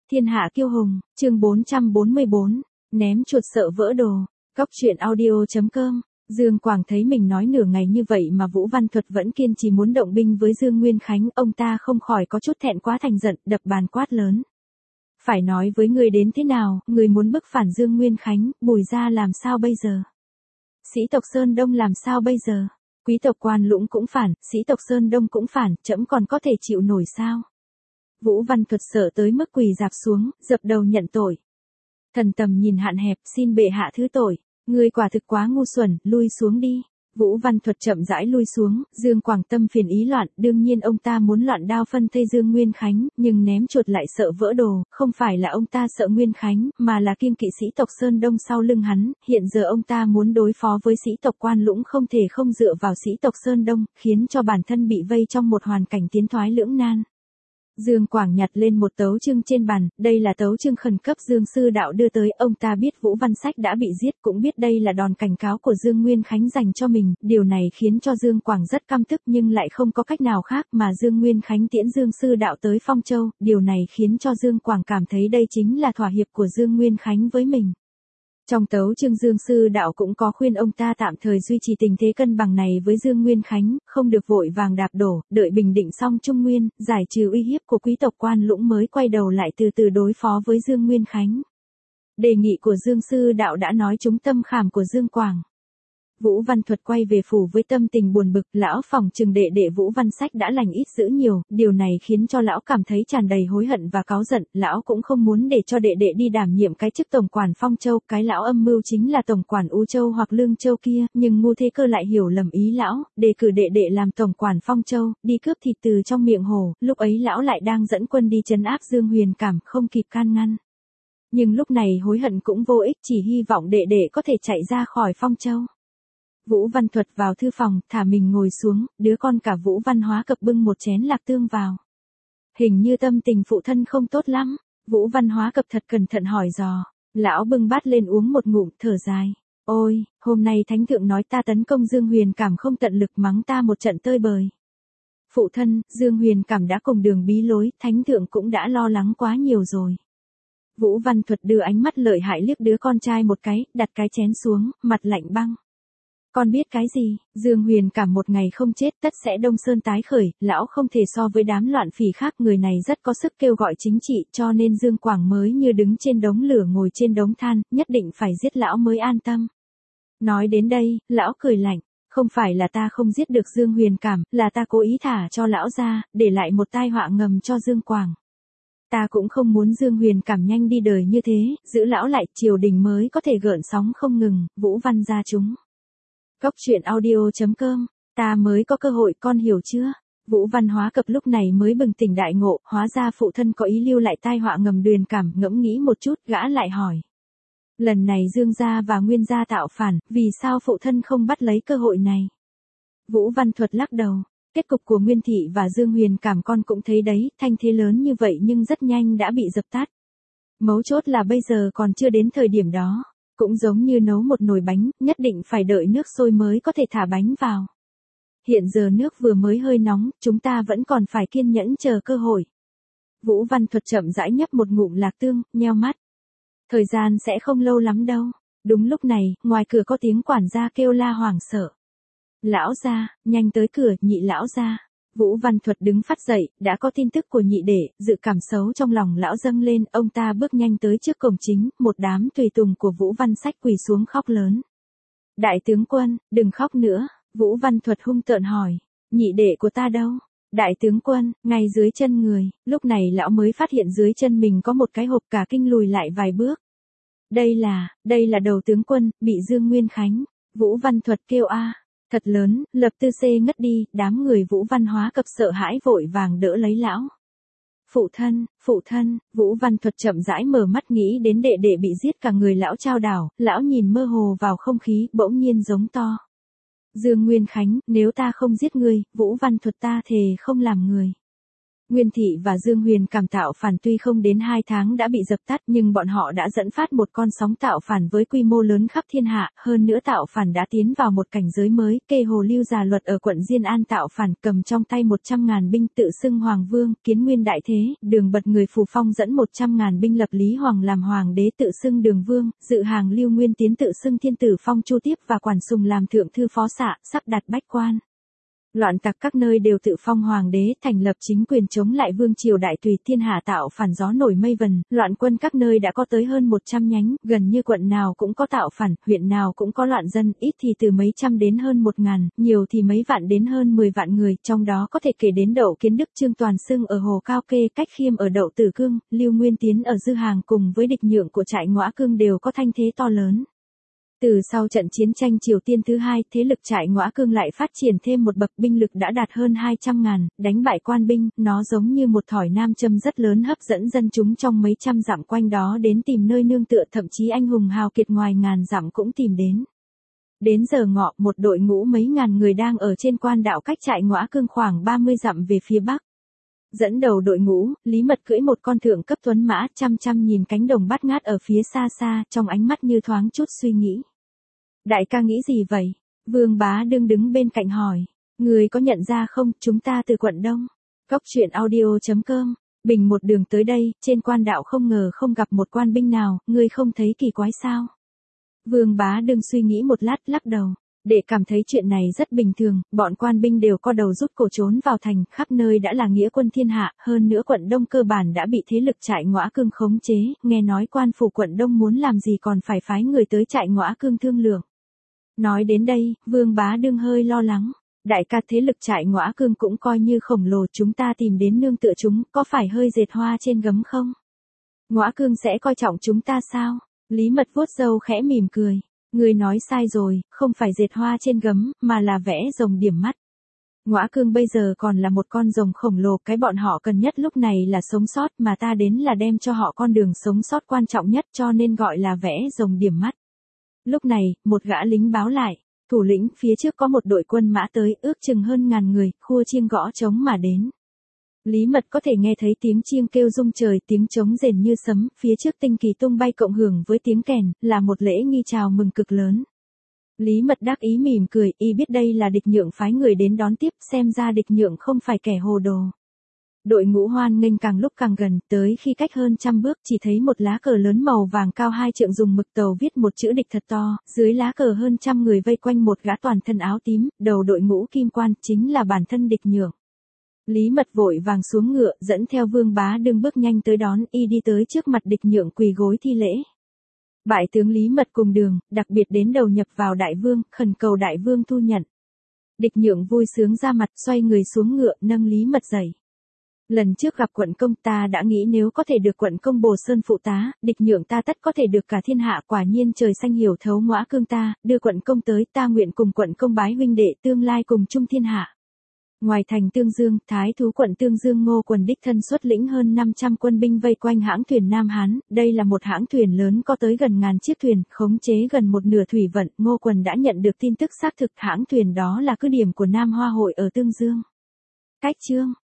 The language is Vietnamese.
Thiên hạ kiêu hùng, chương 444, ném chuột sợ vỡ đồ. Cóc truyện audio.com. Dương Quảng thấy mình nói nửa ngày như vậy mà Vũ Văn Thuật vẫn kiên trì muốn động binh với Dương Nguyên Khánh, ông ta không khỏi có chút thẹn quá thành giận, đập bàn quát lớn. Phải nói với người đến thế nào, người muốn bức phản Dương Nguyên Khánh, Bùi gia làm sao bây giờ? Sĩ tộc Sơn Đông làm sao bây giờ? Quý tộc Quan Lũng cũng phản, sĩ tộc Sơn Đông cũng phản, trẫm còn có thể chịu nổi sao? Vũ Văn Thuật sợ tới mức quỳ rạp xuống, dập đầu nhận tội. Thần tầm nhìn hạn hẹp, xin bệ hạ thứ tội, ngươi quả thực quá ngu xuẩn, lui xuống đi. Vũ Văn Thuật chậm rãi lui xuống, Dương Quảng tâm phiền ý loạn, đương nhiên ông ta muốn loạn đao phân thây Dương Nguyên Khánh, nhưng ném chuột lại sợ vỡ đồ, không phải là ông ta sợ Nguyên Khánh, mà là kiêng kỵ sĩ tộc Sơn Đông sau lưng hắn, hiện giờ ông ta muốn đối phó với sĩ tộc Quan Lũng không thể không dựa vào sĩ tộc Sơn Đông, khiến cho bản thân bị vây trong một hoàn cảnh tiến thoái lưỡng nan. Dương Quảng nhặt lên một tấu chương trên bàn, đây là tấu chương khẩn cấp Dương Sư Đạo đưa tới, ông ta biết Vũ Văn Sách đã bị giết, cũng biết đây là đòn cảnh cáo của Dương Nguyên Khánh dành cho mình, điều này khiến cho Dương Quảng rất căm tức nhưng lại không có cách nào khác mà Dương Nguyên Khánh tiễn Dương Sư Đạo tới Phong Châu, điều này khiến cho Dương Quảng cảm thấy đây chính là thỏa hiệp của Dương Nguyên Khánh với mình. Trong tấu chương Dương Sư Đạo cũng có khuyên ông ta tạm thời duy trì tình thế cân bằng này với Dương Nguyên Khánh, không được vội vàng đạp đổ, đợi bình định xong Trung Nguyên, giải trừ uy hiếp của quý tộc Quan Lũng mới quay đầu lại từ từ đối phó với Dương Nguyên Khánh. Đề nghị của Dương Sư Đạo đã nói trúng tâm khảm của Dương Quảng. Vũ Văn Thuật quay về phủ với tâm tình buồn bực, lão phòng trừng đệ đệ Vũ Văn Sách đã lành ít dữ nhiều, điều này khiến cho lão cảm thấy tràn đầy hối hận và cáu giận, lão cũng không muốn để cho đệ đệ đi đảm nhiệm cái chức tổng quản Phong Châu, cái lão âm mưu chính là tổng quản U Châu hoặc Lương Châu kia, nhưng Ngô Thế Cơ lại hiểu lầm ý lão, đề cử đệ đệ làm tổng quản Phong Châu, đi cướp thịt từ trong miệng hổ, lúc ấy lão lại đang dẫn quân đi trấn áp Dương Huyền Cảm, không kịp can ngăn. Nhưng lúc này hối hận cũng vô ích, chỉ hy vọng đệ đệ có thể chạy ra khỏi Phong Châu. Vũ Văn Thuật vào thư phòng, thả mình ngồi xuống, đứa con cả Vũ Văn Hóa Cập bưng một chén lạc tương vào. Hình như tâm tình phụ thân không tốt lắm, Vũ Văn Hóa Cập thật cẩn thận hỏi dò. Lão bưng bát lên uống một ngụm, thở dài. Ôi, hôm nay Thánh Thượng nói ta tấn công Dương Huyền Cảm không tận lực, mắng ta một trận tơi bời. Phụ thân, Dương Huyền Cảm đã cùng đường bí lối, Thánh Thượng cũng đã lo lắng quá nhiều rồi. Vũ Văn Thuật đưa ánh mắt lợi hại liếc đứa con trai một cái, đặt cái chén xuống, mặt lạnh băng. Con biết cái gì, Dương Huyền Cảm một ngày không chết tất sẽ Đông Sơn tái khởi, lão không thể so với đám loạn phỉ khác, người này rất có sức kêu gọi chính trị, cho nên Dương Quảng mới như đứng trên đống lửa ngồi trên đống than, nhất định phải giết lão mới an tâm. Nói đến đây, lão cười lạnh, không phải là ta không giết được Dương Huyền Cảm, là ta cố ý thả cho lão ra, để lại một tai họa ngầm cho Dương Quảng. Ta cũng không muốn Dương Huyền Cảm nhanh đi đời như thế, giữ lão lại, triều đình mới có thể gợn sóng không ngừng, Vũ Văn gia chúng. Cóc truyện audio.com, ta mới có cơ hội, con hiểu chưa? Vũ Văn Hóa Cập lúc này mới bừng tỉnh đại ngộ, hóa ra phụ thân có ý lưu lại tai họa ngầm Huyền Cảm, ngẫm nghĩ một chút, gã lại hỏi. Lần này Dương gia và Nguyên gia tạo phản, vì sao phụ thân không bắt lấy cơ hội này? Vũ Văn Thuật lắc đầu, kết cục của Nguyên Thị và Dương Huyền Cảm con cũng thấy đấy, thanh thế lớn như vậy nhưng rất nhanh đã bị dập tắt. Mấu chốt là bây giờ còn chưa đến thời điểm đó. Cũng giống như nấu một nồi bánh, nhất định phải đợi nước sôi mới có thể thả bánh vào. Hiện giờ nước vừa mới hơi nóng, chúng ta vẫn còn phải kiên nhẫn chờ cơ hội. Vũ Văn Thuật chậm rãi nhấp một ngụm lạc tương, nheo mắt. Thời gian sẽ không lâu lắm đâu. Đúng lúc này, ngoài cửa có tiếng quản gia kêu la hoảng sợ. Lão gia, nhanh tới cửa, Nhị lão gia. Vũ Văn Thuật đứng phắt dậy, đã có tin tức của nhị đệ, dự cảm xấu trong lòng lão dâng lên, ông ta bước nhanh tới trước cổng chính, một đám tùy tùng của Vũ Văn Sách quỳ xuống khóc lớn. Đại tướng quân, đừng khóc nữa, Vũ Văn Thuật hung tợn hỏi, nhị đệ của ta đâu? Đại tướng quân, ngay dưới chân người, lúc này lão mới phát hiện dưới chân mình có một cái hộp, cả kinh lùi lại vài bước. Đây là đầu tướng quân, bị Dương Nguyên Khánh. Vũ Văn Thuật kêu a. Thật lớn, Lập Tư Xê ngất đi, đám người Vũ Văn Hóa Cập sợ hãi vội vàng đỡ lấy lão. Phụ thân, Vũ Văn Thuật chậm rãi mở mắt nghĩ đến đệ đệ bị giết, cả người lão chao đảo, lão nhìn mơ hồ vào không khí, bỗng nhiên giống to. Dương Nguyên Khánh, nếu ta không giết ngươi, Vũ Văn Thuật ta thề không làm người. Nguyên Thị và Dương Huyền Cảm tạo phản tuy không đến 2 tháng đã bị dập tắt nhưng bọn họ đã dẫn phát một con sóng tạo phản với quy mô lớn khắp thiên hạ, hơn nữa tạo phản đã tiến vào một cảnh giới mới, kê Hồ Lưu Già Luật ở quận Diên An tạo phản cầm trong tay 100.000 binh tự xưng Hoàng Vương, Kiến Nguyên Đại Thế, Đường Bật người Phù Phong dẫn 100.000 binh lập Lý Hoàng làm Hoàng đế tự xưng Đường Vương, Dự Hàng Lưu Nguyên Tiến tự xưng Thiên Tử Phong Chu Tiếp và Quản Sùng làm Thượng Thư Phó Xạ, sắp đặt bách quan. Loạn tặc các nơi đều tự phong hoàng đế, thành lập chính quyền chống lại vương triều đại tùy, thiên hạ tạo phản gió nổi mây vần, loạn quân các nơi đã có tới hơn 100 nhánh, gần như quận nào cũng có tạo phản, huyện nào cũng có loạn dân, ít thì từ mấy trăm đến hơn 1.000, nhiều thì mấy vạn đến hơn 10 vạn người, trong đó có thể kể đến Đậu Kiến Đức, Trương Toàn Xưng ở Hồ Cao Kê, Cách Khiêm ở Đậu Tử Cương, Lưu Nguyên Tiến ở Dư Hàng cùng với địch nhượng của trại Ngõa Cương đều có thanh thế to lớn. Từ sau trận chiến tranh Triều Tiên thứ hai, thế lực trại Ngõa Cương lại phát triển thêm một bậc, binh lực đã đạt hơn 200.000, đánh bại quan binh, nó giống như một thỏi nam châm rất lớn hấp dẫn dân chúng trong mấy trăm dặm quanh đó đến tìm nơi nương tựa, thậm chí anh hùng hào kiệt ngoài ngàn dặm cũng tìm đến. Đến giờ ngọ, một đội ngũ mấy ngàn người đang ở trên quan đạo cách trại Ngõa Cương khoảng 30 dặm về phía bắc. Dẫn đầu đội ngũ, Lý Mật cưỡi một con thượng cấp tuấn mã, chăm chăm nhìn cánh đồng bát ngát ở phía xa xa, trong ánh mắt như thoáng chút suy nghĩ. Đại ca nghĩ gì vậy? Vương Bá Đương đứng bên cạnh hỏi. Người có nhận ra không, chúng ta từ quận Đông. Cóc truyện audio.com. Bình một đường tới đây, trên quan đạo không ngờ không gặp một quan binh nào, ngươi không thấy kỳ quái sao? Vương Bá Đương suy nghĩ một lát, lắc đầu. Để cảm thấy chuyện này rất bình thường, bọn quan binh đều co đầu rút cổ trốn vào thành, khắp nơi đã là nghĩa quân thiên hạ, hơn nữa quận Đông cơ bản đã bị thế lực trại Ngõa Cương khống chế, nghe nói quan phủ quận Đông muốn làm gì còn phải phái người tới trại Ngõa Cương thương lượng. Nói đến đây, Vương Bá Đương hơi lo lắng. Đại ca, thế lực trại Ngõa Cương cũng coi như khổng lồ, chúng ta tìm đến nương tựa chúng, có phải hơi dệt hoa trên gấm không? Ngõa Cương sẽ coi trọng chúng ta sao? Lý Mật vuốt râu khẽ mỉm cười. Người nói sai rồi, không phải dệt hoa trên gấm, mà là vẽ rồng điểm mắt. Ngõa Cương bây giờ còn là một con rồng khổng lồ, cái bọn họ cần nhất lúc này là sống sót, mà ta đến là đem cho họ con đường sống sót quan trọng nhất, cho nên gọi là vẽ rồng điểm mắt. Lúc này, một gã lính báo lại, thủ lĩnh, phía trước có một đội quân mã tới, ước chừng hơn 1000 người, khua chiêng gõ trống mà đến. Lý Mật có thể nghe thấy tiếng chiêng kêu rung trời, tiếng trống rền như sấm, phía trước tinh kỳ tung bay cộng hưởng với tiếng kèn, là một lễ nghi chào mừng cực lớn. Lý Mật đắc ý mỉm cười, y biết đây là địch nhượng phái người đến đón tiếp, xem ra địch nhượng không phải kẻ hồ đồ. Đội ngũ hoan nghênh càng lúc càng gần, tới khi cách hơn 100 bước chỉ thấy một lá cờ lớn màu vàng cao 2 trượng dùng mực tàu viết một chữ địch thật to, dưới lá cờ hơn 100 người vây quanh một gã toàn thân áo tím, đầu đội mũ kim quan, chính là bản thân địch nhượng. Lý Mật vội vàng xuống ngựa, dẫn theo Vương Bá Đương bước nhanh tới đón, y đi tới trước mặt địch nhượng quỳ gối thi lễ. Bại tướng Lý Mật cùng đường, đặc biệt đến đầu nhập vào đại vương, khẩn cầu đại vương thu nhận. Địch nhượng vui sướng ra mặt, xoay người xuống ngựa, nâng Lý Mật dậy. Lần trước gặp quận công, ta đã nghĩ nếu có thể được quận công Bồ Sơn phụ tá, địch nhượng ta tất có thể được cả thiên hạ, quả nhiên trời xanh hiểu thấu Ngõa Cương ta, đưa quận công tới, ta nguyện cùng quận công bái huynh đệ, tương lai cùng chung thiên hạ. Ngoài thành Tương Dương, thái thú quận Tương Dương Ngô Quần đích thân xuất lĩnh hơn 500 quân binh vây quanh hãng thuyền Nam Hán, đây là một hãng thuyền lớn có tới gần 1000 chiếc thuyền, khống chế gần một nửa thủy vận, Ngô Quần đã nhận được tin tức xác thực hãng thuyền đó là cứ điểm của Nam Hoa Hội ở Tương Dương. Cách chương